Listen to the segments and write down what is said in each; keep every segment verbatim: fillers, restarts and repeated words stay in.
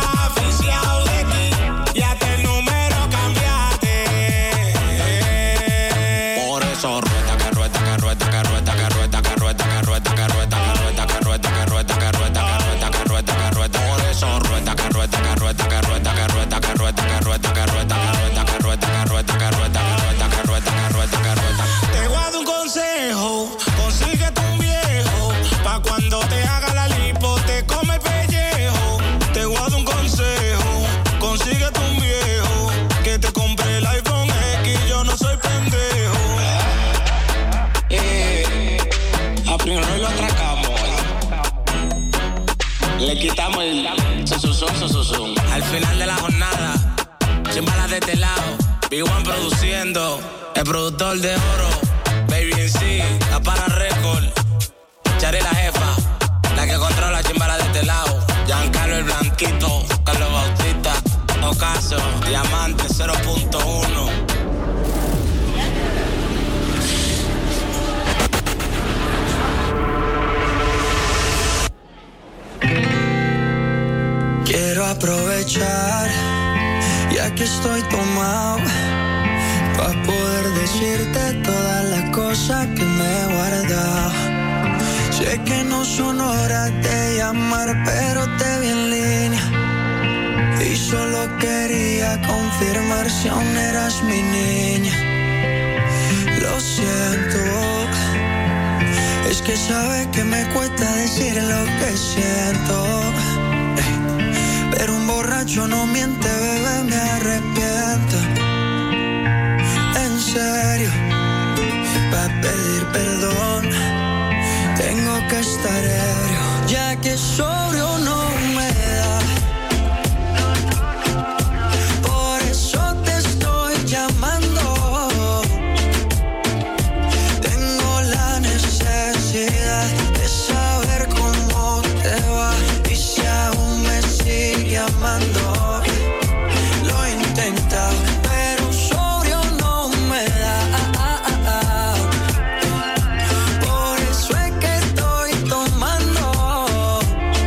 aficiado de ti y hasta el número cambiaste. Por eso rueda, que rueda, que rueda, que rueda, que rueda, que rueda, que rueda, que rueda, que rueda, que rueda, que rueda, que rueda, que rueda, que rueda, que rueda. Por eso rueda, que rueda, que rueda, que rueda, que rueda, que rueda, que rueda, que rueda, que rueda, que rueda, que rueda, que rueda, que rueda, que rueda, que rueda, que rueda. Te voy a dar un consejo, consíguete un viejo, pa' cuando te haga la lipo te come el pellejo. Te voy a dar un consejo, consíguete un viejo, que te compre el iPhone X, yo no soy pendejo. Eh, a primero lo atracamos, le quitamos el susuzón, susuzón. Al final de la jornada, sin balas de este lado, B uno produciendo, el productor de oro, Baby en sí, la para récord, Chari la jefa, la que controla chimbala de este lado, Giancarlo el Blanquito, Carlos Bautista, Ocaso, Diamante cero punto uno. Quiero aprovechar, ya que estoy tomado, pa' poder decirte todas las cosas que me he guardado. Sé que no son horas de llamar, pero te vi en línea y solo quería confirmar si aún eras mi niña. Lo siento, es que sabes que me cuesta decir lo que siento, pero un borracho no miente, bebé, me arrepiento. En serio, para pedir perdón tengo que estar ebrio, ya que sobrio no me da. Por eso te estoy llamando. Tengo la necesidad de saber cómo te va y si aún me sigue amando. Lo he intentado, pero sobrio no me da. Por eso es que estoy tomando.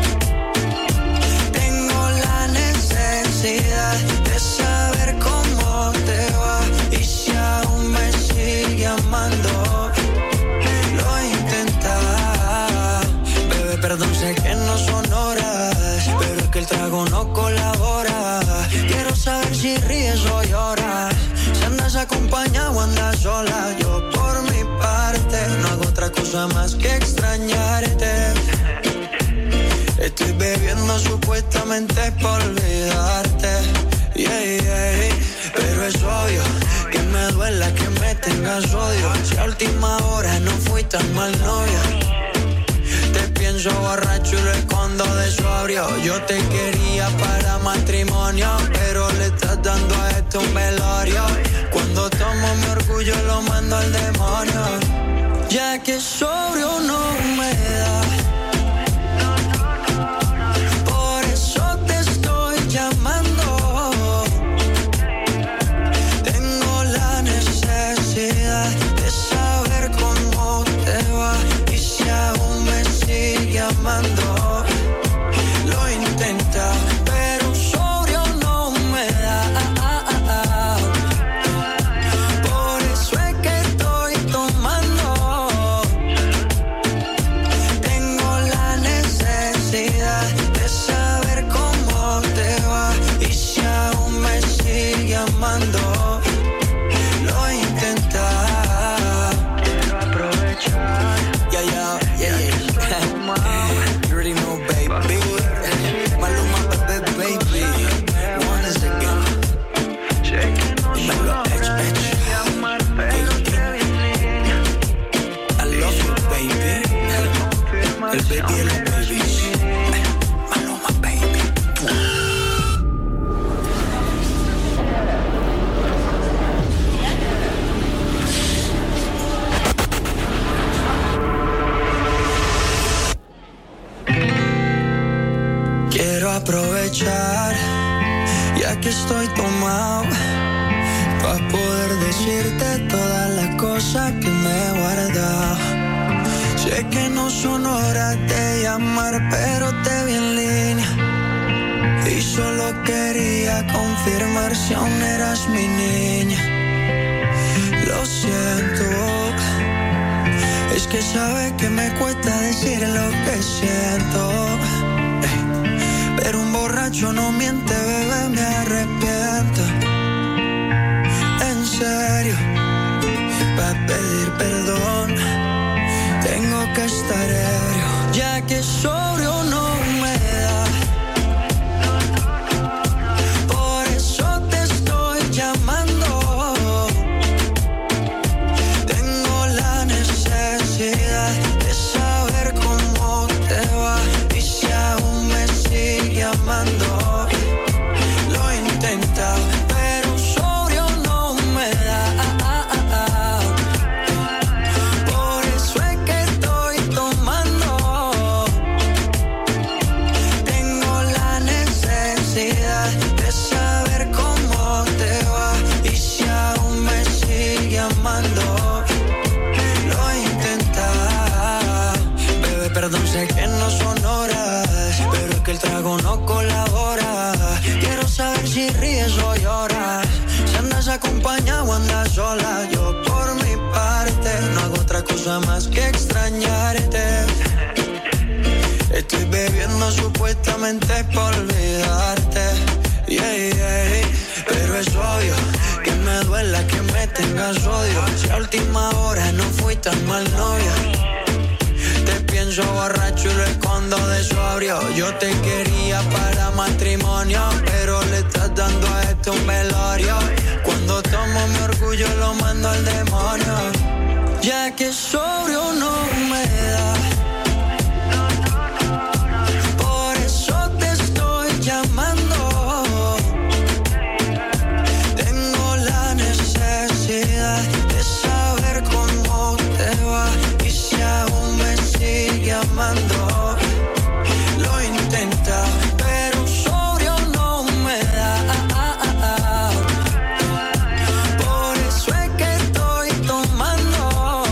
Tengo la necesidad de saber cómo te va y si aún me sigue amando. Lo he intentado, bebé, perdón, sé que no son horas, pero es que el trago no colabora. Quiero saber si ríes o lloras, si andas acompañado o andas sola. Yo por mi parte no hago otra cosa más que extrañarte. Estoy bebiendo supuestamente por olvidarte, yeah, yeah. Pero es obvio que me duela que me tengas odio. Si a última hora no fui tan mal novia, te pienso borracho y lo escondo de sobrio. Yo te quería para matrimonio, pero le estás dando a esto un velorio. Cuando tomo mi orgullo lo mando al demonio, ya que sobrio no me da. Por eso te estoy llamando. Tengo la necesidad de saber cómo te va y si aún me sigue amando. Lo he intentado, pero sobrio no me da. Por eso es que estoy tomando. Tengo la necesidad de saber cómo te va y si aún me sigue amando. Lo he intentado. Quiero aprovechar. Yeah, yeah, yeah, yeah. You already know, baby. Maluma, baby, baby. One is again. Dímelo, H, H. I love you, baby. El baby de los babies. Maluma, baby. Quiero aprovechar, ya que estoy tomado, pa' poder decirte todas las cosas que me he guardado. Sé que no son horas de llamar, pero te vi en línea y solo quería confirmar si aún eras mi niña. Lo siento, es que sabe que me cuesta decir lo que siento. Pero un borracho no miente, bebé, me arrepiento. En serio, para pedir perdón tengo que estar ebrio, ya que sobrio no me da. Por eso te estoy llamando. Tengo la necesidad de saber cómo te va y si aún me sigue amando. Lo he intentado, pero sobrio no me da. Por eso es que estoy tomando. Tengo la necesidad de saber cómo te va y si aún me sigue amando. Lo he intentado, bebé, perdón, sé que no son horas, pero es que el trago no colabora. Quiero saber si ríes o lloras, si andas acompañado o andas sola. Yo por mi parte no hago otra cosa más que extrañarte. Estoy bebiendo supuestamente por olvidarte, yeah, yeah. Pero es obvio que me duela que me tengas odio. Si a última hora no fui tan mal novia. Te pienso borracho y lo escondo de sobrio. Yo te quería para matrimonio, pero le estás dando a esto un velorio. Cuando tomo mi orgullo lo mando al demonio, ya que sobrio no me da. Por eso te estoy llamando. Tengo la necesidad de saber cómo te va y si aún me sigue amando. Lo he intentado, pero sobrio no me da. Por eso es que estoy tomando.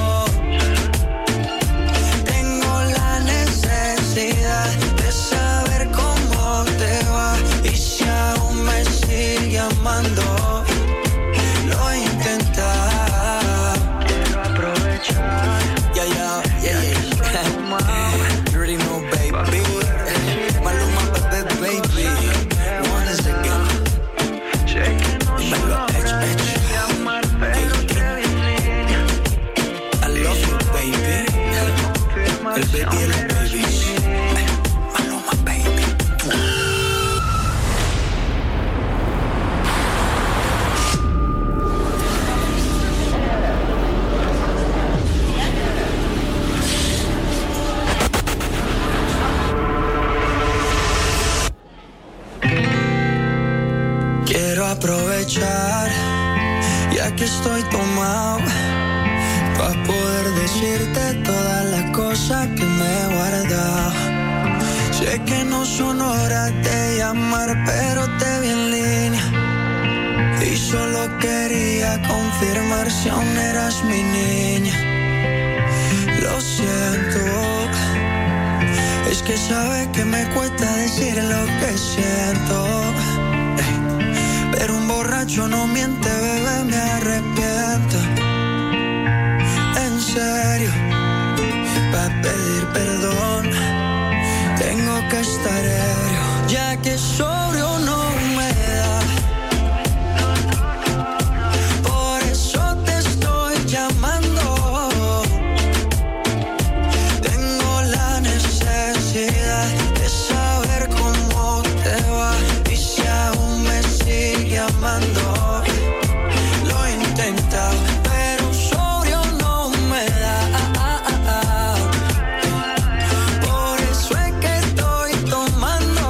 Tengo la necesidad de saber cómo te va y si aún me sigue amando. Lo he intentado. Quiero aprovechar. Yeah, yeah, yeah, yeah. You already know, baby. Maluma, baby, baby. One is again. Dímelo, Edge, Edge. I love you, baby. El baby y los babies. Maluma, baby. Quiero aprovechar, ya que estoy tomado, pa' poder decirte todas las cosas que me he guardado. Sé que no son horas de llamar, pero te vi en línea y solo quería confirmar si aún eras mi niña. Lo siento, es que sabes que me cuesta decir lo que siento. Pero un borracho no miente, bebé, me arrepiento. En serio, para pedir perdón tengo que estar ebrio, ya que sobrio no me da. Por eso te estoy llamando. Tengo la necesidad de saber cómo te va y si aún me sigue amando. Lo he intentado, pero sobrio no me da. Por eso es que estoy tomando.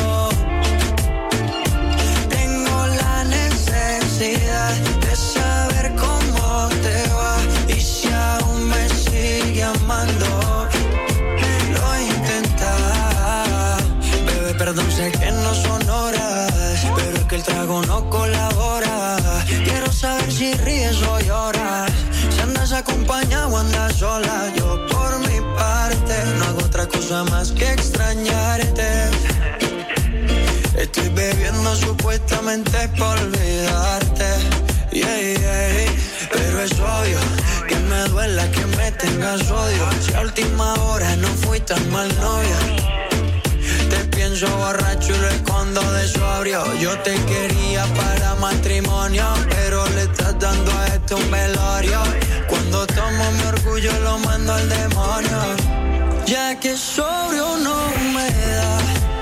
Tengo la necesidad de saber cómo te va y si aún me sigue amando. Lo he intentado, bebé, perdón, sé que no son horas, pero es que el trago no colabora. Quiero saber si ríes o lloras, si andas acompañado o andas sola. Yo por mi parte no hago otra cosa más que extrañarte. Estoy bebiendo bebiendo supuestamente por olvidarte. Yeah, yeah. Pero es obvio que me duela que me tengas odio. Si a última hora no fui tan mal novia. Te pienso borracho y lo escondo de sobrio. Yo te quería para matrimonio, pero le estás dando a esto un velorio. Cuando tomo mi orgullo lo mando al demonio. Ya que sobrio no me da.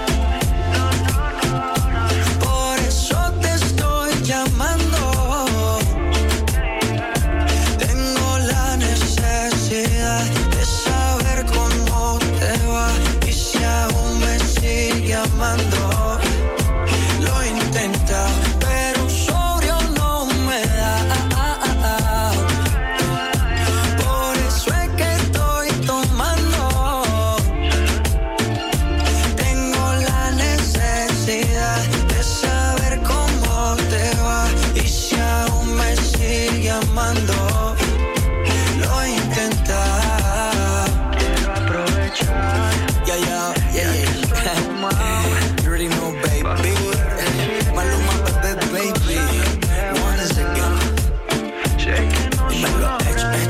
Por eso te estoy llamando. Tengo la necesidad de saber cómo te va. Y si aún me sigue amando. Lo intenta, pero sobrio no me da. Por eso es que estoy tomando. Tengo la necesidad de saber cómo te va. Y si aún me sigue amando. Lo intenta. Quiero aprovechar. Yeah, yeah, yeah, yeah. You already know, baby. Maluma, baby, baby. Once again. Dímelo, H, H.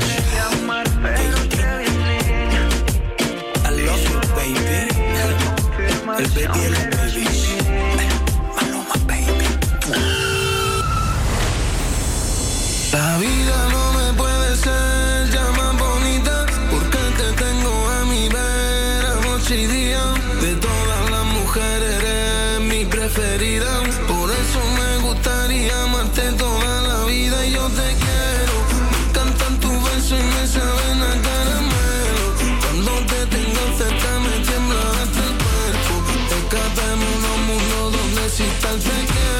I love you, baby. El baby y los babies. Maluma, baby. La vida no me puede ser ya más bonita, porque te tengo a mi vera noche y día. De todas las mujeres eres mi preferida, por eso me gustaría amarte toda la vida. Y yo te quiero, me encantan tus besos y me saben a caramelo. Cuando te tengo cerca me tiembla hasta el cuerpo. Escapemos a un mundo donde exista el te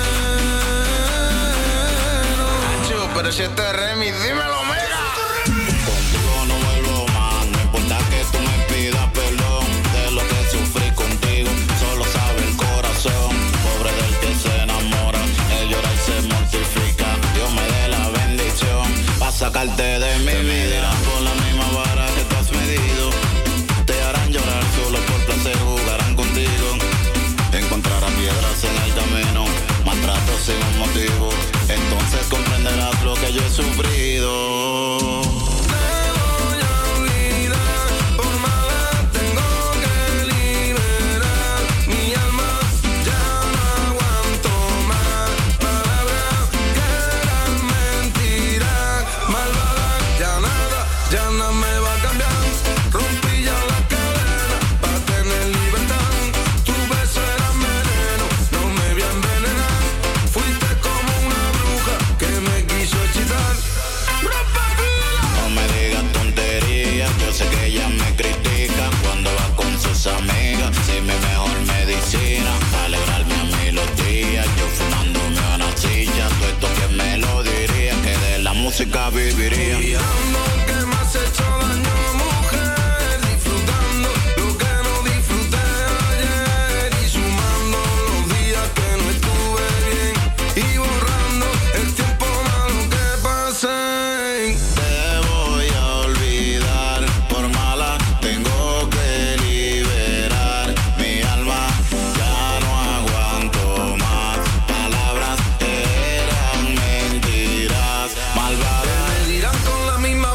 quiero. Nacho, pero si este es remix, dímelo, mega. Contigo no vuelvo más, no importa que tú me pidas perdón. De lo que sufrí contigo, solo sabe el corazón. Pobre del que se enamora, él llora y se mortifica. Dios me dé la bendición, pa' sacarte de mi vida. Con la misma vara que tú has medido, te harán llorar solo por placer, jugarán contigo. Encontrarás piedras en el camino, maltratos sin un motivo. Entonces comprenderás lo que yo he sufrido. Amigas, si mi mejor medicina, alegrarme a mí los días, yo fumándome una silla, todo esto que me lo diría, que de la música viviría. Y amo que me has hecho daño, mujer, disfrutando lo que no disfruté ayer, y sumando los días que no estuve bien, y borrando el tiempo malo que pasé. Te voy a olvidar, por mala tengo que Con la misma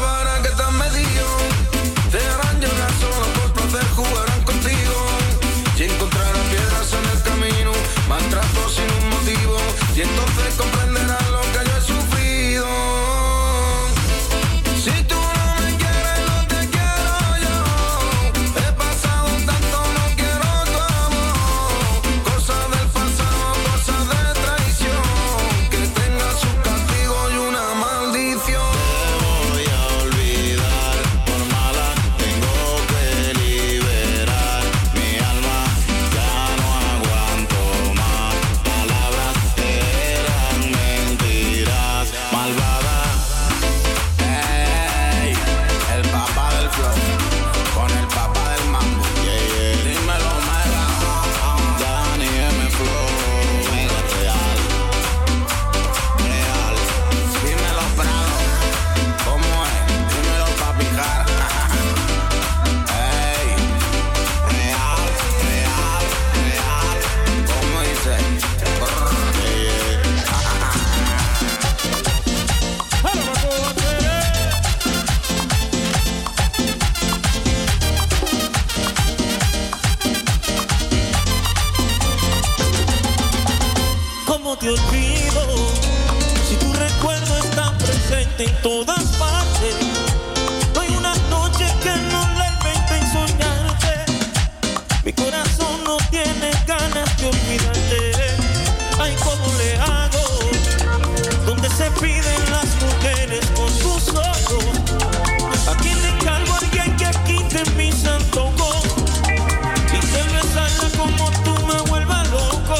te olvido. Si tu recuerdo está presente en todas partes, no hay una noche que no la invente en soñarte. Mi corazón no tiene ganas de olvidarte. Ay, ¿cómo le hago? Donde se piden las mujeres con sus ojos. ¿A quién le encargo a alguien que quite mis antojos? Y que besarla como tú me vuelvas loco.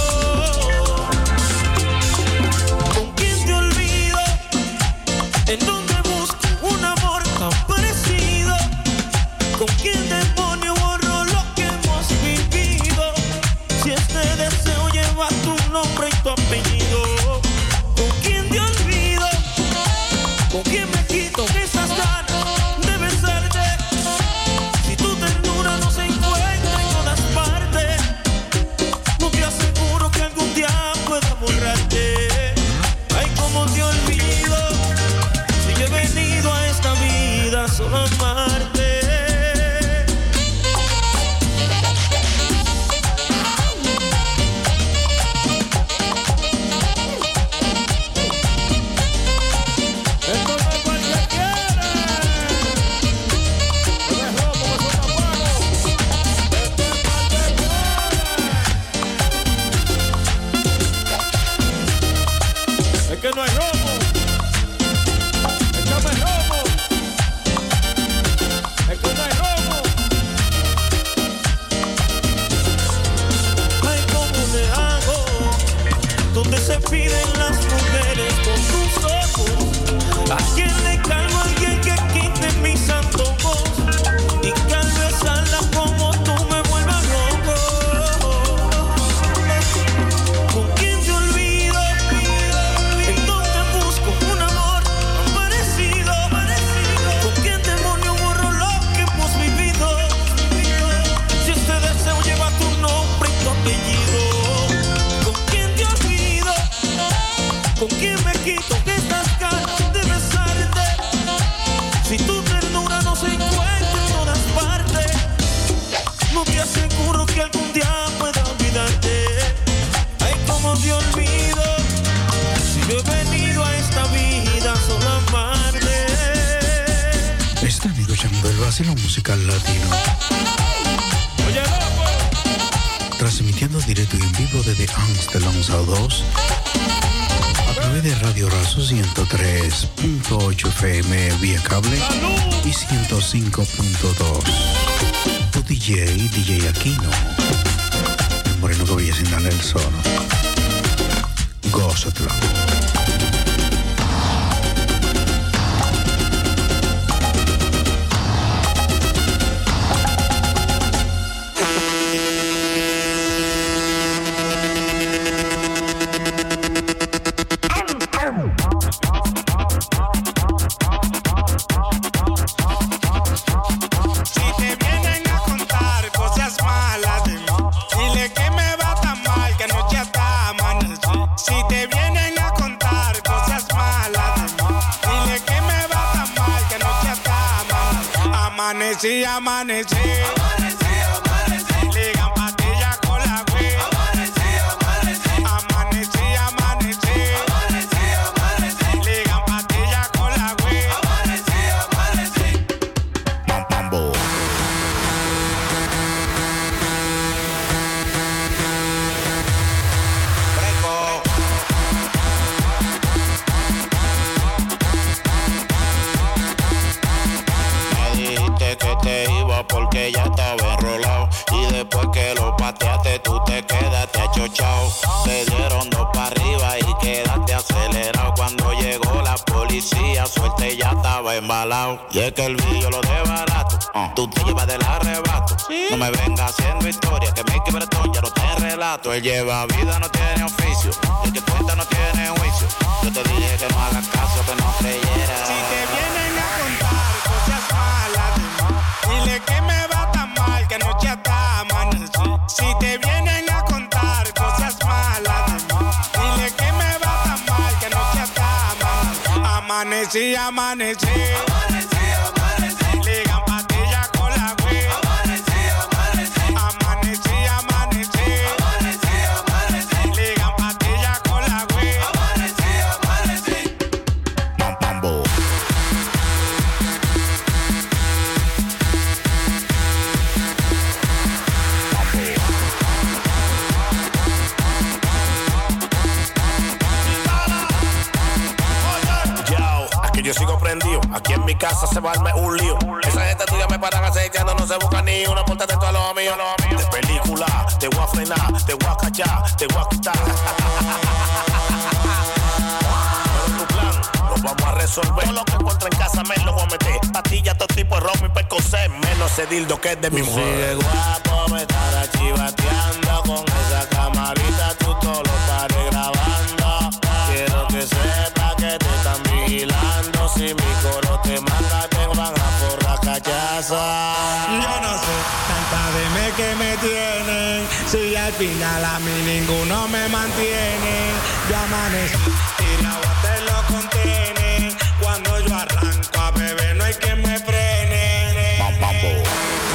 ¿Con quién te olvido? ¿En dónde busco un amor tan parecido? ¿Con quién demonio borro lo que hemos vivido? Si este deseo lleva tu nombre y tu apellido. ¿Con quién te olvido? ¿Con quién me quito esas ganas de besarte? Si tu ternura no se encuentra en todas partes, no te aseguro que algún día pueda borrarte. Ay, cómo te olvido, si yo he venido a esta vida solo a amarte. Que no hay robo, échame robo, es que no hay robo. Ay, ¿cómo le hago? Donde se piden las mujeres con sus ojos. ¿A quién le cargo a alguien que quite mis antojos? Y que al besarla como tú me vuelvas loco. ¿Con quién te olvido? Un amor tan parecido, parecido. ¿Con quién demonio borro lo que hemos vivido? Si este deseo lleva tu nombre y tu apellido. ¿Con quién te olvido? ¿Con quién me quito estas ganas de besarte? Si tu ternura no se encuentra en todas partes, no te aseguro que algún día pueda olvidarte. Ay, cómo te olvido, si yo he venido a esta vida solo a amarte. Están escuchando el vacilón musical latino. Oye, loco. Transmitiendo directo y en vivo desde Amsterdam South dos a través de Radio Razo ciento tres punto ocho F M vía cable y ciento cinco punto dos. Tu D J, D J Aquino, el moreno que veía sin darle el sol. Gózatelo. Amanecí, amanecí, amanecí, amanecí, ligan pastillas con la güey. Amanecí, amanecí, amanecí, amanecí, amanecí, amanecí, ligan pastillas con la güey. Amanecí, amanecí, pam pam bo. Breco. Que te iba porque ya estaba enrolado. Y después que lo pateaste tú te quedaste achochao. Te dieron dos para arriba y quedaste acelerado. Cuando llegó la policía suerte ya estaba embalado. Y es que el billo lo de barato, uh, tú te llevas del arrebato. ¿Sí? No me vengas haciendo historia que Mickey Bretón ya no te relato. Él lleva vida, no tiene oficio. El que cuenta no tiene juicio. Yo te dije que no hagas caso, que no creyeras. Si te vienen a contar cosas malas, dile que me va tan mal que anoche hasta amanecí. Si te vienen a contar cosas malas, dile que me va tan mal que anoche hasta amanecí. Amanecí, amanecí, amanecí, amanecí, ligan pastillas con la güey. Amanecí, amanecí, amanecí, amanecí, amanecí, amanecí, ligan pastillas con la güey. prendido. Aquí en mi casa se va a armar un lío. Esa gente tuya me paran acechando, no se busca ni una, pórtate tú a lo mío. De película, te voy a frenar, te voy a cachar, te voy a quitar. Tu plan, lo vamos a resolver. Todo lo que encuentro en casa me lo voy a meter. Pastillas, todo tipo de romo y percocet. Menos ese dildo que es de mi mujer. Sigue guapo, me estará chivateando. Con esa camarita tú todos los pares grabando. Quiero que sepa que te están vigilando. Si mi coro te manda, te van a forrar cachaza. Yo no sé, tanta deme que me tienen. Si al final a mí ninguno me mantiene. Yo amanezco y la agua te lo contiene. Cuando yo arranco a beber no hay quien me frene. Bam, bam, bam.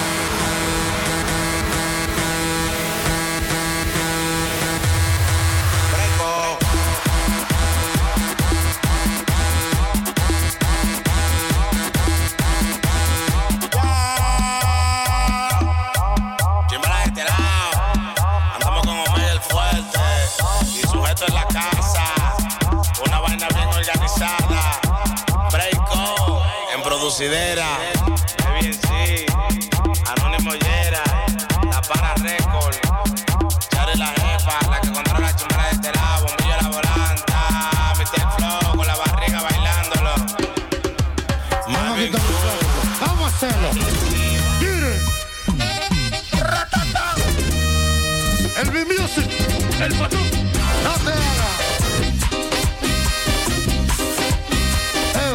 En la casa, una vaina bien organizada. Breako, en producidera. Que bien sí, Anónimo Yera, La Para Record, Charo y la jefa, la que controla la chumara de este lado, Bombillo la volanta, mister Flow con la barriga bailándolo. Marvin Cruz. Vamos a hacerlo. Mire. El B-Music, el patrón. No te hagas. Eo.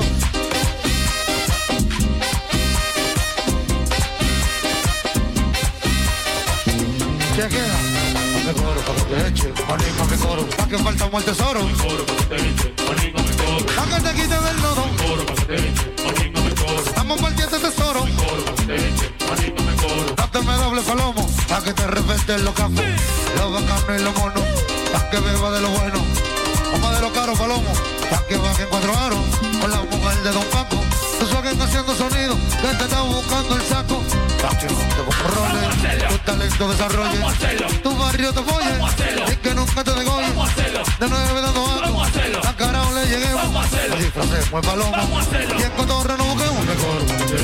¿Qué queda? Me coro para que te eche, anima me coro. ¿Pa' que falta el tesoro? Me coro para que te eche, anima me coro. ¿Pa' que te quite del lodo? Me coro para que te eche, anima me coro. Estamos partiendo tesoro. Me coro para que te eche, anima me coro. No te me doble palomo, pa' que te respeten los cafés, los bacanos y los monos. Pa' que beba de lo bueno, vamos de lo caro, palomo. Pa' que bajen cuatro aros, con la mujer de Don Paco. Tú sabes que haciendo sonido, que te está buscando el saco. Pa' que te pongo roles, tu talento desarrolle. Tu barrio te apoye, y que nunca te degolle. De nueve dando algo, a carajo le lleguemos. Nos disfracemos el palomo, y en cotorra nos busquemos. Mejor,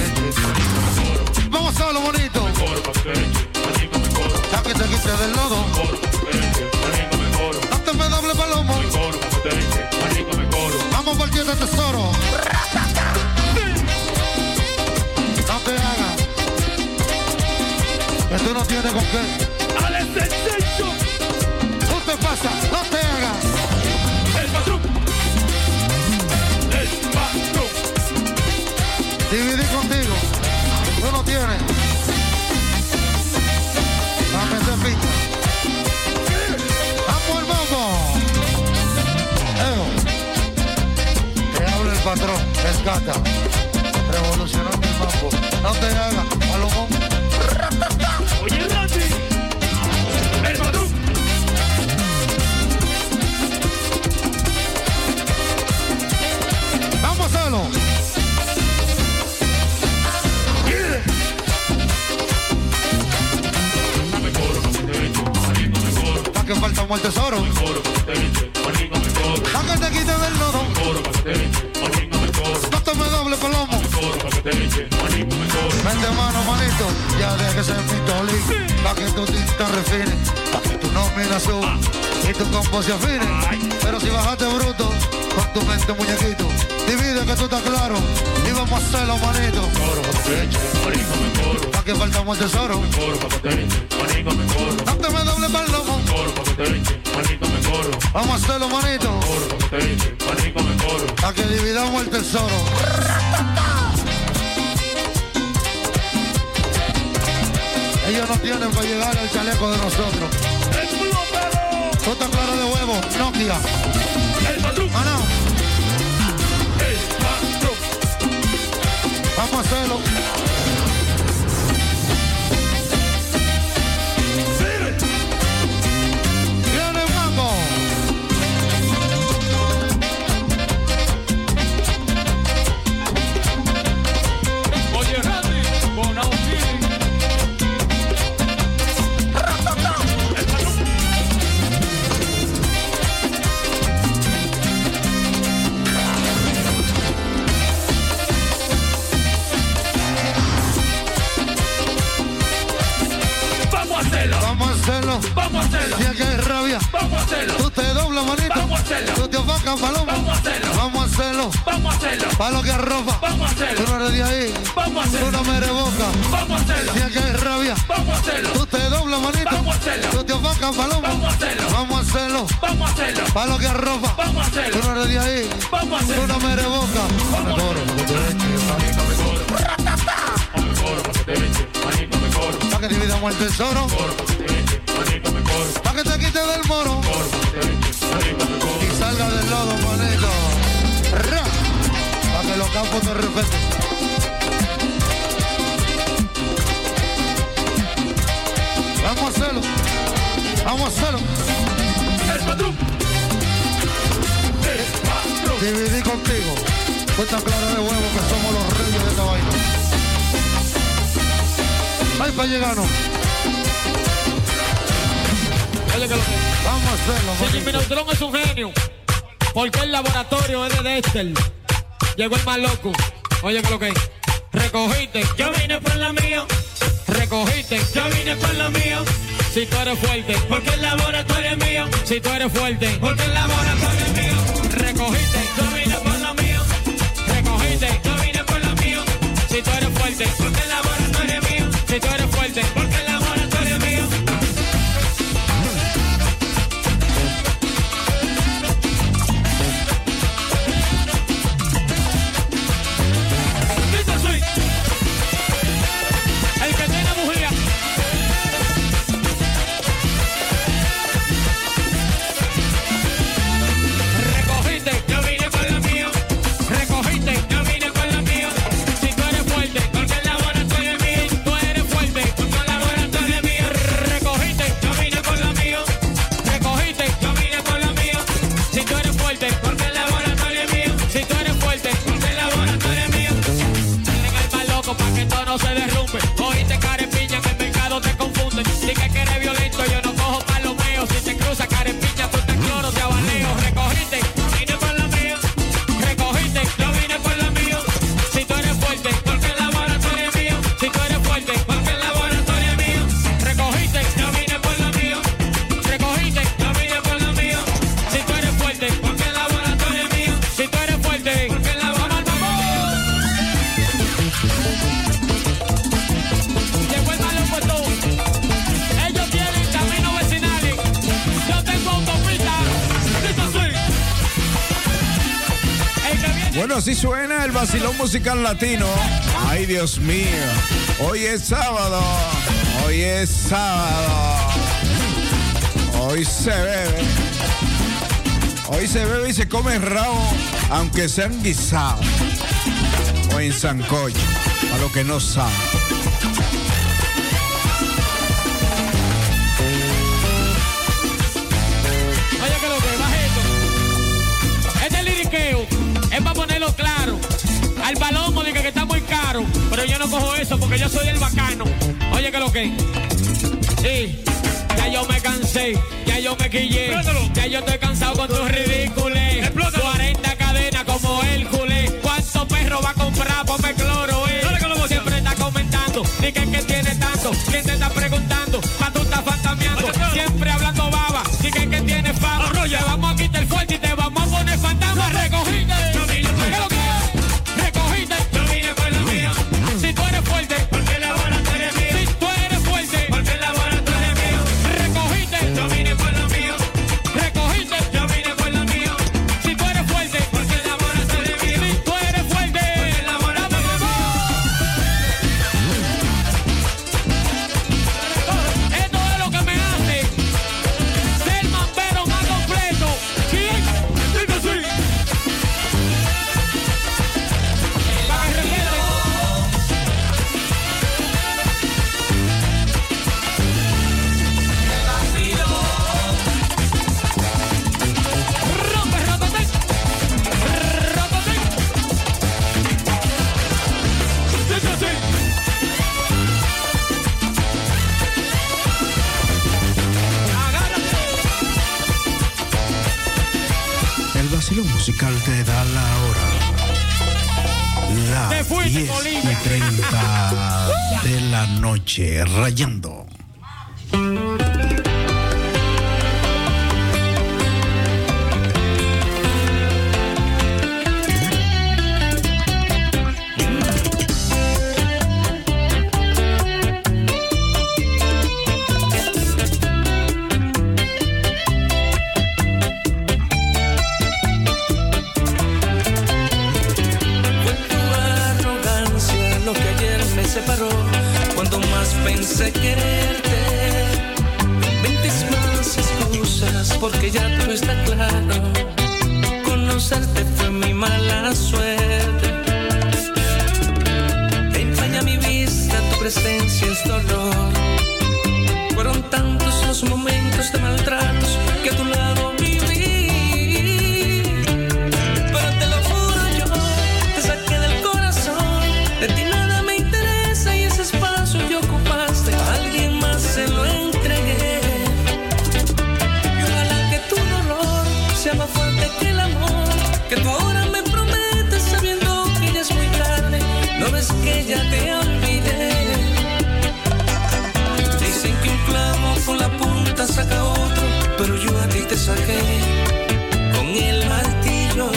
vamos a lo bonito. Pa' que te quite del lodo. Me doble palomo. Vamos por el tesoro. No te hagas, que tú no tienes con qué. ¡Ale, sencillo! Tú te pasa, no te hagas. El patrón. El patrón. Dividí contigo. Tú no tienes. Dame ese pinche. Que hable el patrón, rescata, revolucionando el mambo. No te hagas, palomón. Oye, Randy, el patrón. Vamos a hacerlo. Yeah. Pa' que faltamos el tesoro. Pa' que te quite del lodo. No te me doble palomo. Vente mano, manito. Ya déjese mi tolín. Pa' que tu tinta refine. Pa' que tu nómina suba y tu combo se afine. Pero si bajaste bruto, con tu mente muñequito, divide que tú estás claro. Y vamos a hacerlo, manito. Pa' que faltamos el tesoro. No te me doble palomo. Vamos a hacerlo, manito. Pa' que dividamos el tesoro. Ellos no tienen para llegar al chaleco de nosotros. Tú estás claro de huevo, Nokia. El patrón. Ah, no. El patrón. Vamos a hacerlo. hacerlo. Vamos a hacerlo. Si es que hay rabia, vamos a hacerlo. Tú te doblas, manito. Vamos a hacerlo. Tú te ofacas, paloma. Vamos a hacerlo. Vamos a hacerlo. Vamos a hacerlo. Pa' lo que arropa. Vamos a hacerlo. Tú no eres de ahí. Vamos a hacerlo. Tú no me revoca. Vamos a hacerlo. Si es que hay rabia, vamos a hacerlo. Tú te doblas, manito. Vamos a hacerlo. Tú te ofacas, paloma. Vamos a hacerlo. Vamos a hacerlo. Vamos a hacerlo. Pa' lo que arropa. Vamos a hacerlo. Tú no eres de ahí. Vamos a hacerlo. Tú no me revoca. Vamos a hacerlo. Pa' que dividamos el tesoro. Pa' que te quites del moro. Y salga del lodo, manito. Ra. Pa' que los campos te respeten. Vamos a hacerlo. Vamos a hacerlo. El patrón. El patrón. Dividí contigo. Cuenta clara de huevo que somos los reyes de esta vaina. Ay, pa' llegarnos. Oye, que lo que... Vamos a hacerlo, Si Jimmy Neutron es un genio, porque el laboratorio es de Dexter. Llegó el más loco. Oye, que lo que... Recogiste, yo vine por la mía. Recogiste, yo vine por la mía. Si tú eres fuerte, porque el laboratorio es mío. Si tú eres fuerte, porque el laboratorio es mío. Recogiste, yo vine por la mía. Recogiste, yo vine por la mía. Si tú eres fuerte, porque el laboratorio es mío. Si tú eres fuerte, porque el laboratorio es mío. El que tiene bujía. Recogiste, yo vine con la mía. Recogiste, yo vine con la mía. Si tú eres fuerte, porque el laboratorio es mío. Si tú eres fuerte, porque el laboratorio es mío. Recogiste, yo vine con la mía. Recogiste, yo vine con la mía. Si tú eres fuerte, porque el laboratorio es mío. Si tú eres fuerte, porque el laboratorio es mío. Tienen el más loco para que todo no se derrumbe. Oíste carepiña, que el mercado te confunde. Dije que eres violento, yo no cojo palomeo. Si te cruza carepiña, tú te cloro, te abaleo. Recogiste, vine por la mía. Recogiste, yo vine por la mía. Si tú eres fuerte, porque el laboratorio es mío. Si tú eres fuerte, porque el laboratorio es mío. Recogiste, yo vine por la mía. Recogiste, yo vine por la mía. Si tú eres fuerte, porque el laboratorio es mío. Si tú eres fuerte, porque el laboratorio es mío. Llegó el malo por tú. Ellos tienen caminos vecinales. Yo tengo autopista. Listo, sí. El que viene. Bueno, así suena el vacilón musical latino. Ay, Dios mío. Hoy es sábado. Hoy es sábado. Hoy se bebe. Hoy se bebe y se come rabo, aunque sean guisados. O en sancocho, a lo que no saben. Oye, que lo que bajito. Este liriqueo es para ponerlo claro. Al palomo dice que está muy caro, pero yo no cojo eso porque yo soy el bacano. Oye, que lo que. Sí, ya yo me cansé, ya yo me quillé. Ya yo estoy cansado con tus ridiculez. cuarenta cadenas como el culé. ¿Cuántos perros va a comprar? Ponme cloro, eh. Siempre está comentando, ni que, que tiene tanto. ¿Quién te está preguntando? Pa' tú estás fantameando. Siempre hablando baba, ni que, que tiene fama. Te vamos a quitar el fuerte y te vamos a poner fantasma. Recogiste, ¿qué lo que es? Recogiste, yo vine por la mía. Si tú eres fuerte, porque el laboratorio es mío. Si tú eres fuerte, porque el laboratorio es mío. Recogiste, yo vine por la mía. Recogiste, yo vine por la mía. Si tú eres fuerte, porque el laboratorio es mío. Si tú eres fuerte, porque el laboratorio es mío. Esto es lo que me hace ser mambero más completo. ¿Quién? Digo sí. Para que reviente. Rompe, rotote. Rotote. Digo sí. Agárrate. El vacilón musical te da la hora. Te Las fuiste, diez Molina. y treinta de la noche, rayando. pensé quererte. Inventes más excusas porque ya todo está claro. Conocerte fue mi mala suerte. Empaña mi vista, tu presencia es dolor. Fueron tantos los momentos de maltratos que a tu lado viví. Pero te lo juro yo, te saqué del corazón. De ti nada me interesa y ese espacio que ocupaste a alguien más se lo entregué. Y ojalá que tu dolor sea más fuerte que el amor que tú ahora me prometes sabiendo que ya es muy tarde. No ves que ya te olvidé. Dicen que un clavo con la punta saca otro, pero yo a ti te saqué con el martillo.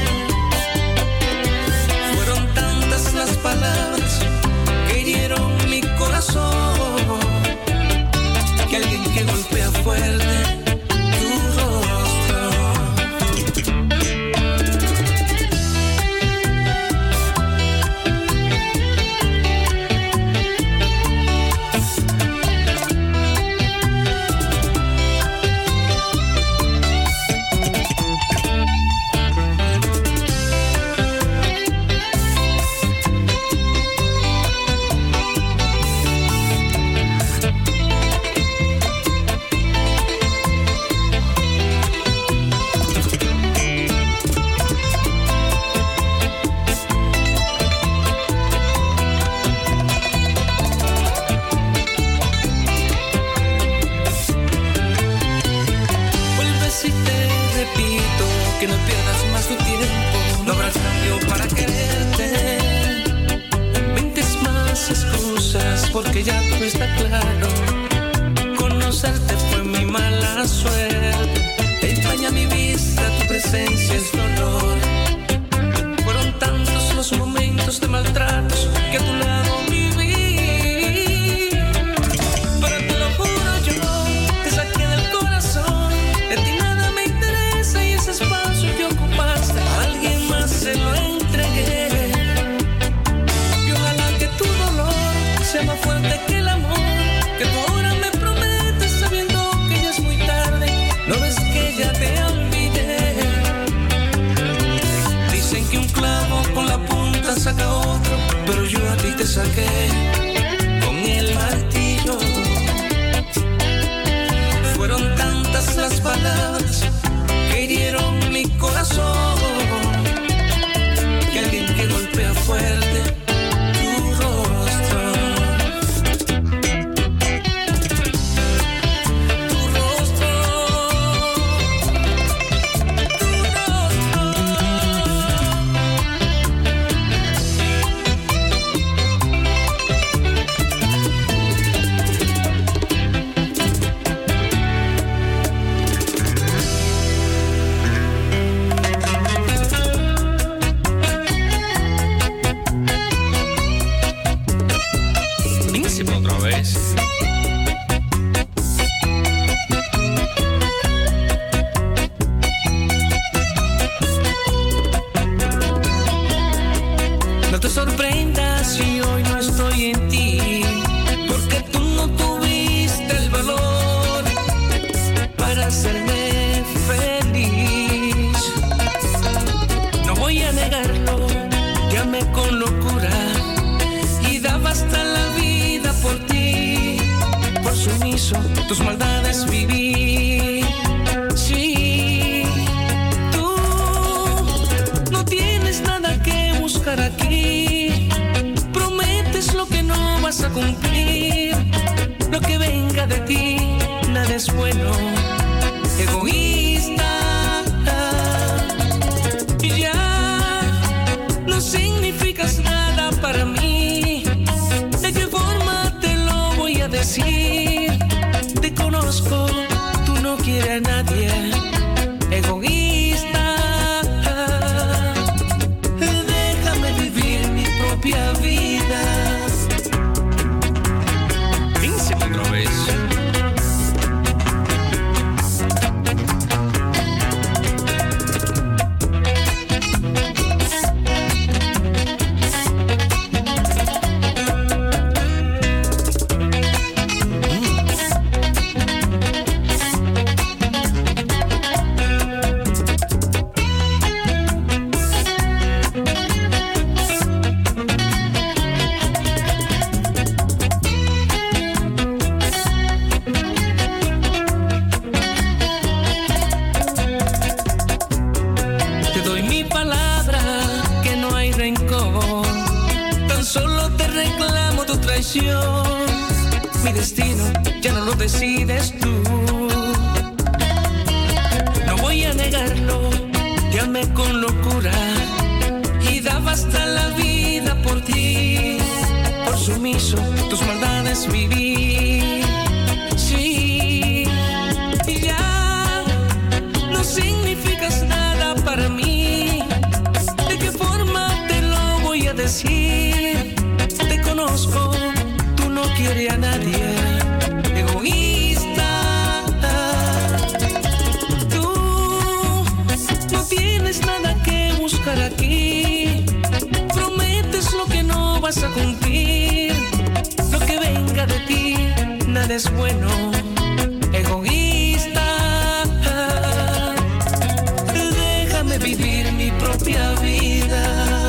Fueron tantas las palabras que hirieron mi corazón, que alguien que golpea fuerte tu rostro. Que no pierdas más tu tiempo, no habrá cambio para quererte. Inventes más excusas porque ya todo está claro. Conocerte fue mi mala suerte. Empaña mi vista, tu presencia es dolor. Fueron tantos los momentos de maltratos que a tu lado viví. Pero te lo juro yo, te saqué del corazón. De ti nada me interesa y ese espacio que ocupaste a alguien más se lo entregué. Y ojalá que tu dolor sea más fuerte que el amor que tú ahora me prometes sabiendo que ya es muy tarde. No ves que ya te olvidé. Dicen que un clavo con la punta saca otro, pero yo a ti te saqué con el martillo. Fueron tantas las palabras que hirieron mi corazón, que alguien que golpea fuerte tu rostro. Tu rostro, tu otra vez. No te sorprendas si hoy no estoy en ti, porque tú no tuviste el valor para hacerme feliz. No voy a negarlo, te amé con locura y daba hasta la vida por ti. Por sumiso tus maldades viví. Sí, tú no tienes nada que buscar aquí. Prometes lo que no vas a cumplir. Lo que venga de ti nada es bueno. Egoísta, ya no significas nada para mí. ¿De qué forma te lo voy a decir? Te conozco, tú no quieres a nadie. Egoísta, déjame vivir mi propia vida. decisión, mi destino ya no lo decides tú. No voy a negarlo, te amé con locura y daba hasta la vida por ti. Por sumiso, tus maldades viví. Sí, y ya no significas nada para mí. ¿De qué forma te lo voy a decir? Te conozco, tú no quieres a nadie. Egoísta, tú no tienes nada que buscar aquí. Prometes lo que no vas a cumplir. Lo que venga de ti, nada es bueno. Egoísta, déjame vivir mi propia vida.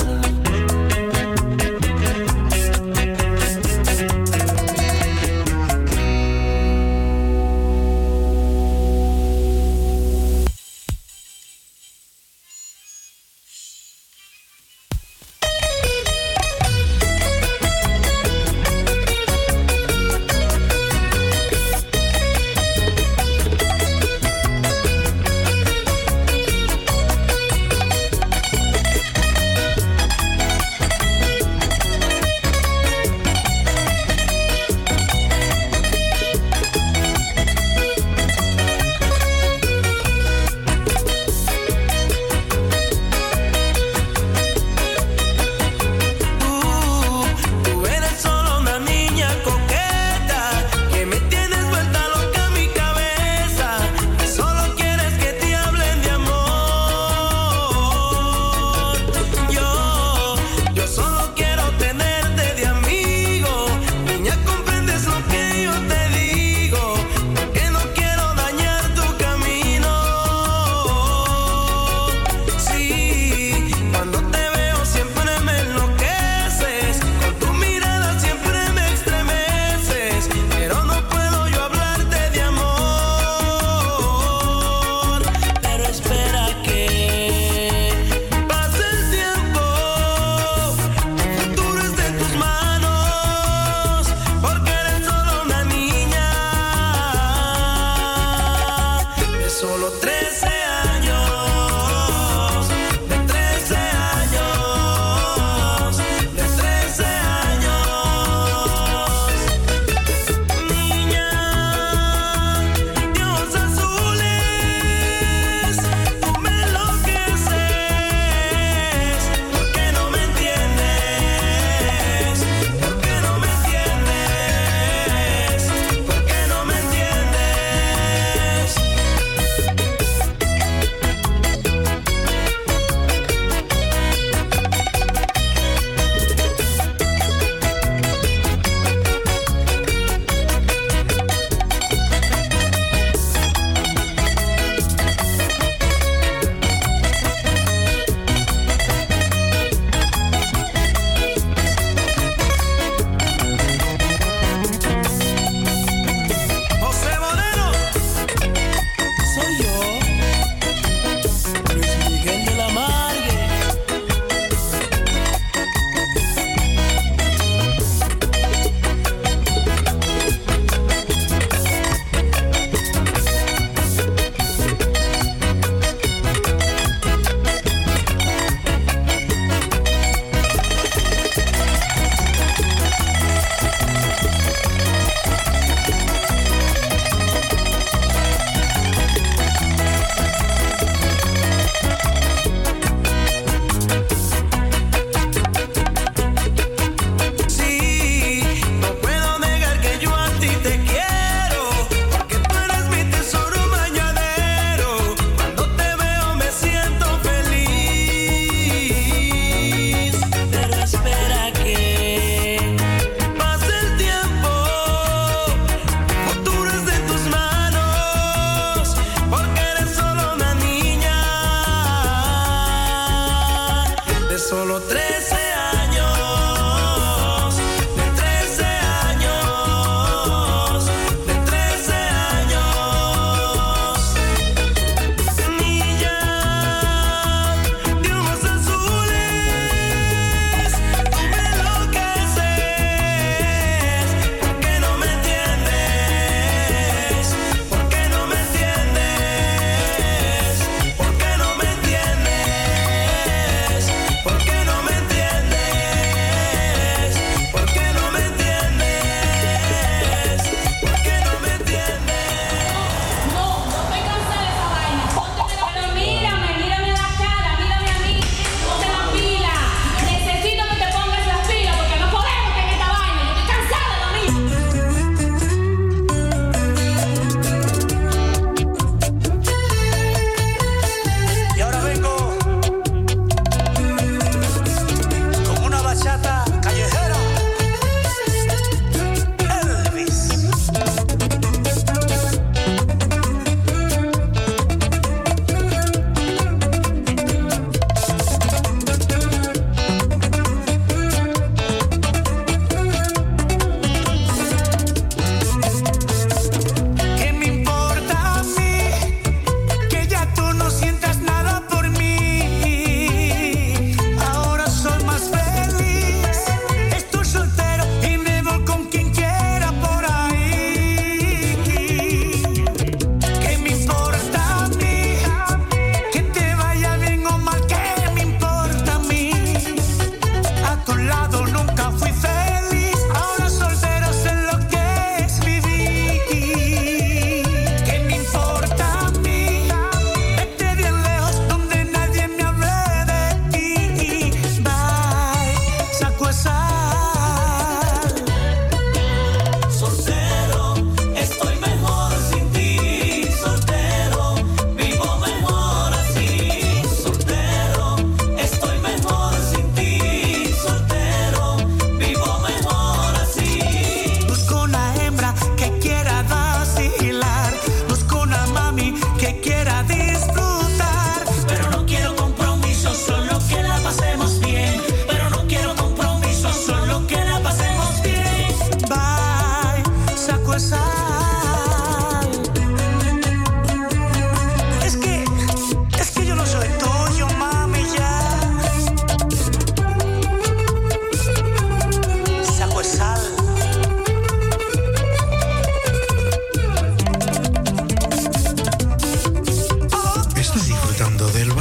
solo trece años, de trece años, de trece años. Niña de ojos azules, tú me enloqueces,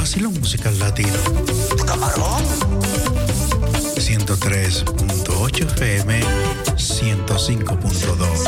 vacilón musical latino. Camarón. ciento tres punto ocho F M, ciento cinco punto dos.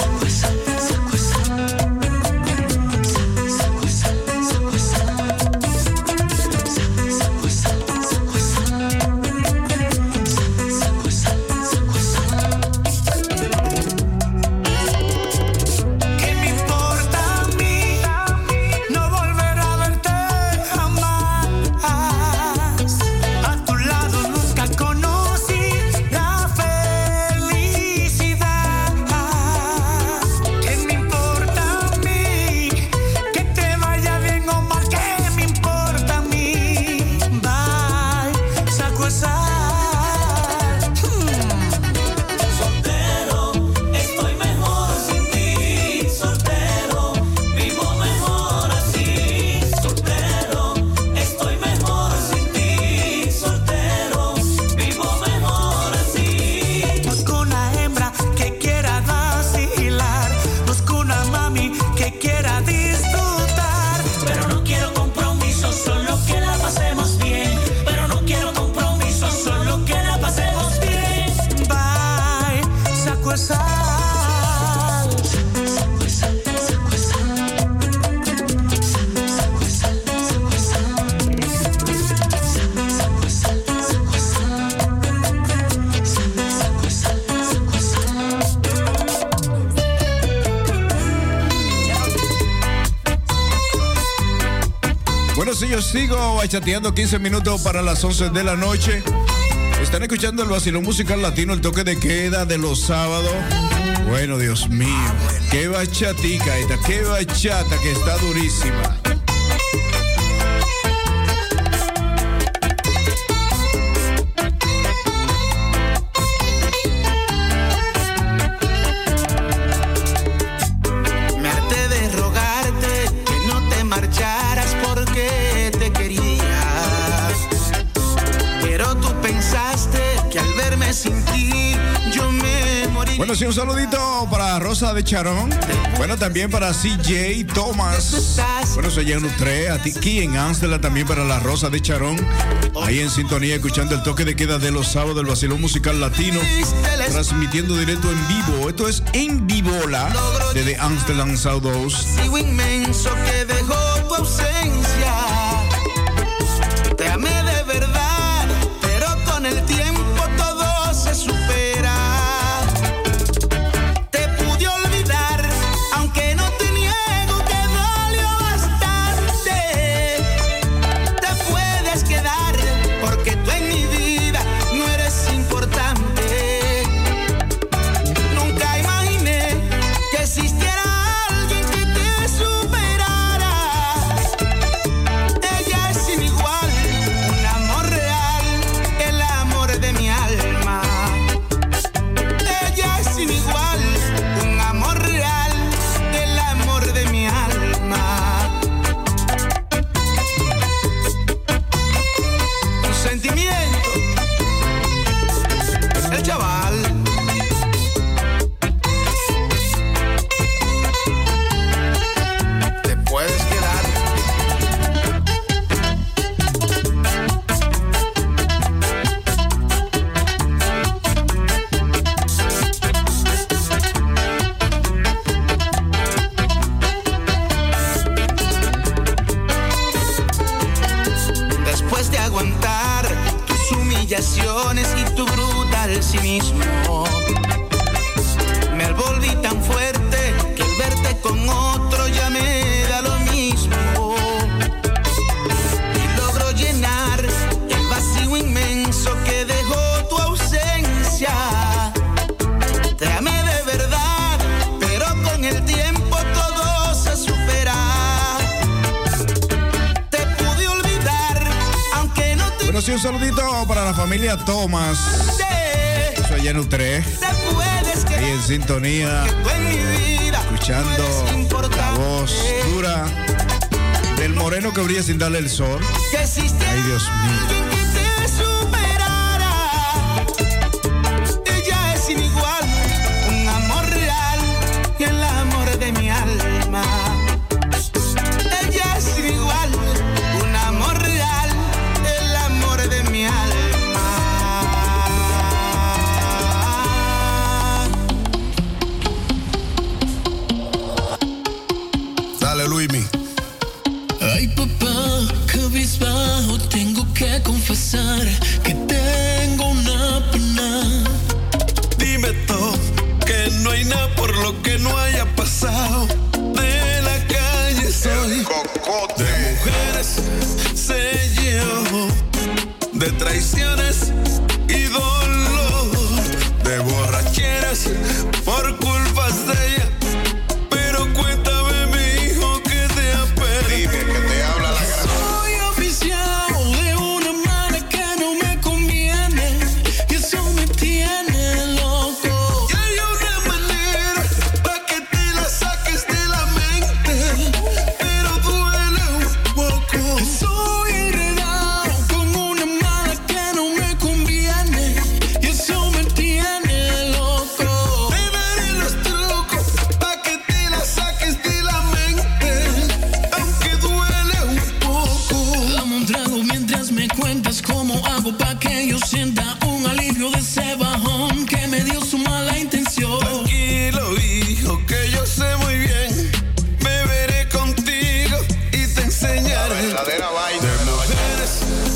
Sigo bachateando quince minutos para las once de la noche. Están escuchando el vacilón musical latino, el toque de queda de los sábados. Bueno, Dios mío, qué bachatica esta, qué bachata que está durísima. Bueno, sí, un saludito para Rosa de Charón. Bueno, también para C J Thomas. Bueno, soy Jan Utré. Aquí en Amsterdam también para la Rosa de Charón. Ahí en sintonía, escuchando el toque de queda de los sábados del vacilón musical latino. Transmitiendo directo en vivo. Esto es en vivola desde Amsterdam South Coast. Sigo inmenso que dejó tu ausencia. Te amé de verdad, pero con el tiempo todo se supera. Y tu brutal cinismo, me volví tan fuerte que al verte con otro ya me da lo mismo. Y logro llenar el vacío inmenso que dejó tu ausencia. Te amé de verdad, pero con el tiempo todo se supera. Te pude olvidar, aunque no te... Bueno, sí, un saludito para la familia Thomas. Soy Jan Utré. Ahí en sintonía, escuchando la voz dura del moreno que brilla sin darle el sol. Ay, Dios mío. Ella es sin igual, un amor real y el amor de mi alma. Ella es sin igual, un amor real más bajo tengo que confesar que tengo una pena. Dime todo, que no hay nada por lo que no haya pasado. De la calle soy, de mujeres se llevó, de traiciones y dolor, de borracheras por culpas de ella. Pero cuéntame, mi hijo, que te apena. Dime que te habla la gran. Soy oficial de una mala que no me conviene y eso me tiene loco. Y hay una manera pa' que te la saques de la mente, pero duele un poco. Soy enredado con una mala que no me conviene y eso me tiene loco. Te daré los trucos pa' que te la saques de la mente, aunque duele un poco. Dame un trago mientras me cuentas cómo hago pa' que yo sienta un alivio de ese bajón que me dio su mala intención. Tranquilo, hijo, que yo sé muy bien. Beberé contigo y te enseñaré. Verdadera vaina. De mujeres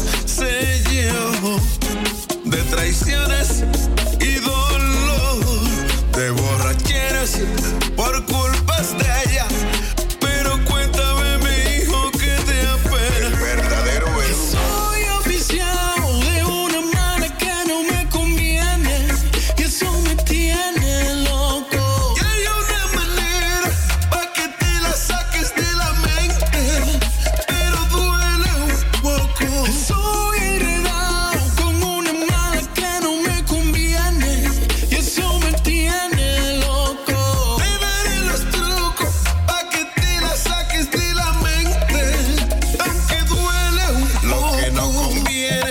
se llevó, de traiciones y dolor, de borracheras por culpas de ella. Pero cuéntame, mi hijo, que te apena. El verdadero héroe. Soy oficial de una mala que no me conviene y eso me tiene loco. Y hay una manera pa' que te la saques de la mente, pero duele un poco. Soy enredado con una mala que no me conviene y eso me tiene loco. Te daré los trucos pa' que te la saques de la mente, aunque duele un poco. Lo que no conviene.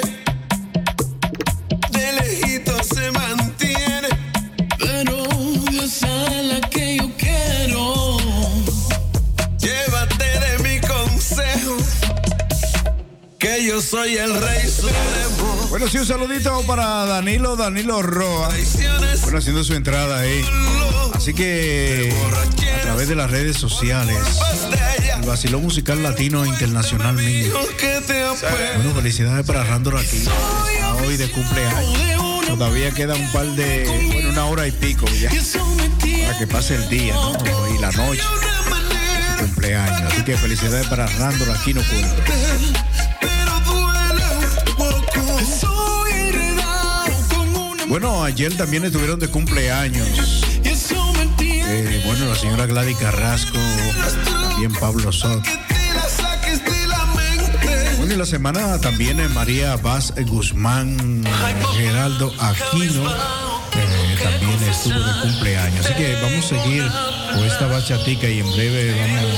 De lejito se mantiene, pero Dios sabe la que yo quiero. Llévate de mi consejo, que yo soy el rey supremo. Bueno, sí, un saludito para Danilo, Danilo Roa. Traiciones, Bueno, haciendo su entrada ahí. Así que a través de las redes sociales, el vacilón musical latino internacionalmente. hijo, que te apena. Bueno, felicidades para Randall aquí. Está hoy de cumpleaños. Todavía queda un par de, bueno, una hora y pico ya, para que pase el día, ¿no? Y la noche. Su cumpleaños. Así que felicidades para Randall aquí, no puedo. Pero duele un poco. Soy enredado con una Bueno, ayer también estuvieron de cumpleaños. y eso me tiene. Eh, bueno, la señora Gladys Carrasco, también Pablo Sot. Que te la saques de la mente. Bueno, y la semana también eh, María Vaz Guzmán, Geraldo Aquino, eh, también estuvo de cumpleaños. Así que vamos a seguir con esta bachatica y en breve vamos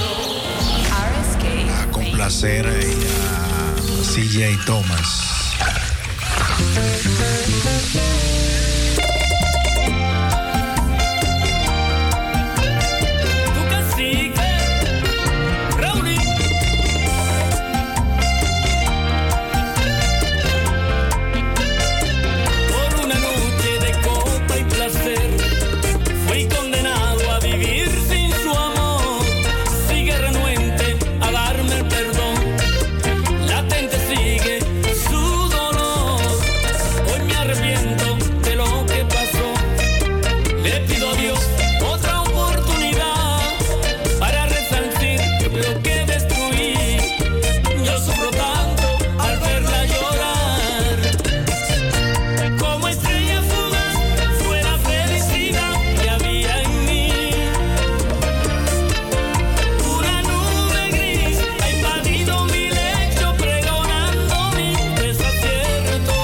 a complacer eh, a C J Thomas. Tu cacique, Raúl. Por una noche de copa y placer, fui condenado a vivir sin su amor. Sigue renuente a darme el perdón, latente sigue su dolor. Hoy me arrepiento de lo que pasó. Le pido a Dios otra oportunidad para resarcir lo que destruí. Yo sufro tanto al verla llorar. Como estrella fugaz fue la felicidad que había en mí. Una nube gris ha invadido mi lecho pregonando mi desacierto.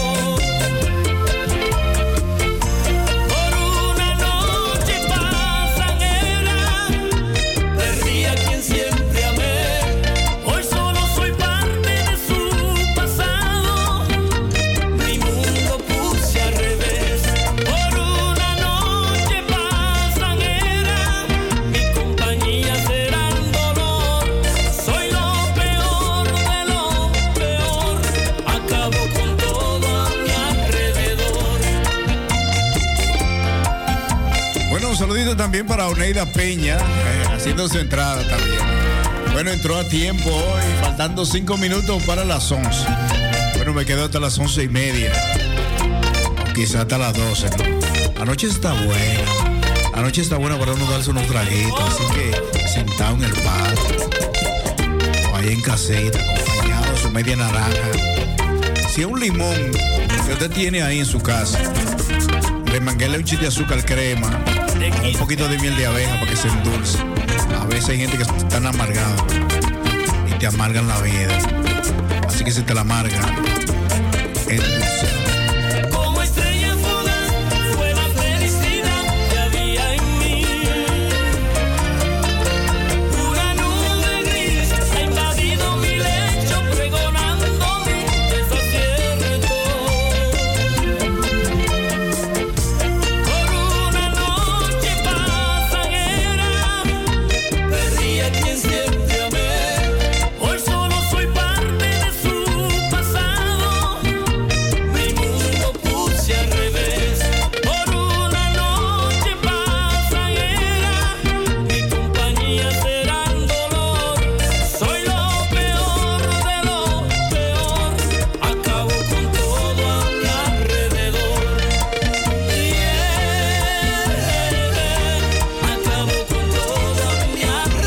Por una noche pasajera perdí a quien siempre amé. Hoy solo soy parte de su pasado. Mi mundo puse al revés. Por una noche pasajera mi compañía será el dolor. Soy lo peor de lo peor. Acabo con todo a mi alrededor. Bueno, un saludito también para Oneida Peña, eh, haciendo su entrada también. Bueno, Bueno, entró a tiempo hoy, faltando cinco minutos para las once. Bueno, me quedo hasta las once y media. O quizá hasta las doce, ¿no? Anoche está buena. Anoche está buena para uno darse unos traguitos. Así que sentado en el patio. O ahí en casita, acompañado de su media naranja. Si es un limón que usted tiene ahí en su casa, le manguele un chiste de azúcar crema, un poquito de miel de abeja para que se endulce. A veces hay gente que están amargados y te amargan la vida. Así que si te la amarga, endulce. Como estrella fugaz fue la felicidad que había en mí. Una nube gris ha invadido mi lecho pregonando mi desacierto. Por una noche pasajera perdí a quien siempre amé. Hoy solo soy parte de su pasado. Mi mundo puse al revés. Por una noche pasajera mi compañía será el dolor. Soy lo peor de lo peor. Acabo con todo a mi alrededor. Acabo con todo a mi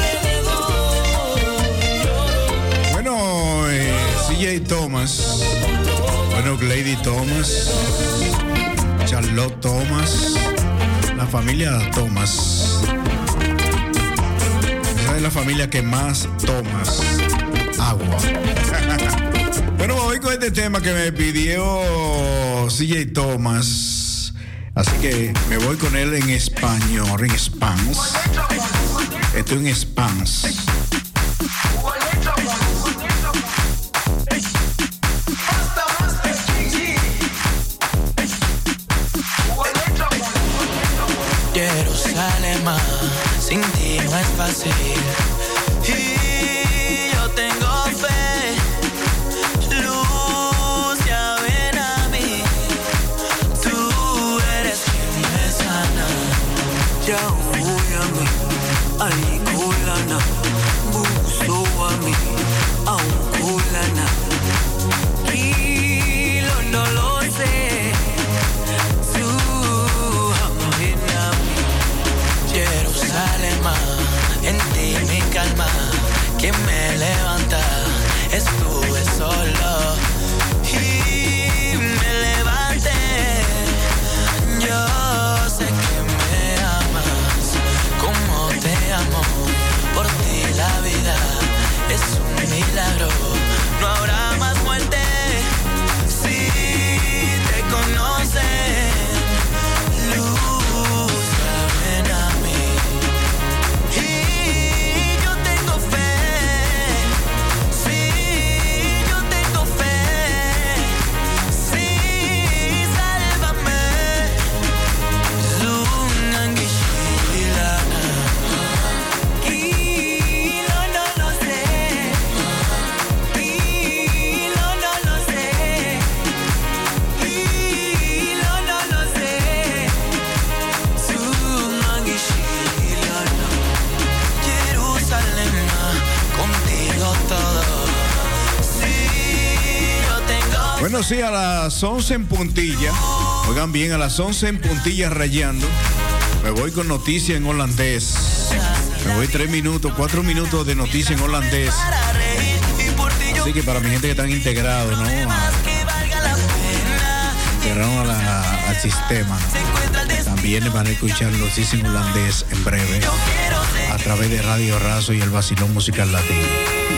alrededor. Bueno, eh, C J Thomas. Bueno, Lady Thomas. Charlotte Thomas. La familia Thomas. Esa es la familia que más tomas agua. Bueno, me voy con este tema que me pidió C J Thomas. Así que me voy con él en español, en Spans. Esto en Spans. Jerusalén, sin ti no es fácil. Y yo tengo fe, luz, ya ven a mí. Tú eres quien me sana. Ya voy a mí, ay culana, buso a mí, a un culana. Y lo no lo sé. Jerusalén, en ti mi calma, que me levanta, estuve solo y me levanté. Yo sé que me amas, como te amo, por ti la vida es un milagro, no habrá más muerte si te conocen. Luz, ven a mí. Y yo tengo fe. Sí, yo tengo fe. Sí, sálvame. Zungangishilana. Y no, no lo sé. Y no, no lo sé. Y no, no lo sé. Zungangishilana. Jerusalén, contigo todo. Sí, yo tengo. Bueno, sí, a las once en puntilla. Oigan bien, a las once en puntilla rayando. Me voy con noticia en holandés. Me voy tres minutos, cuatro minutos de noticia en holandés. Así que para mi gente que están integrados, ¿no? Integraron a la- al sistema, ¿no? También van a escuchar noticias en holandés en breve. A través de Radio Razo y el Vacilón Musical Latino.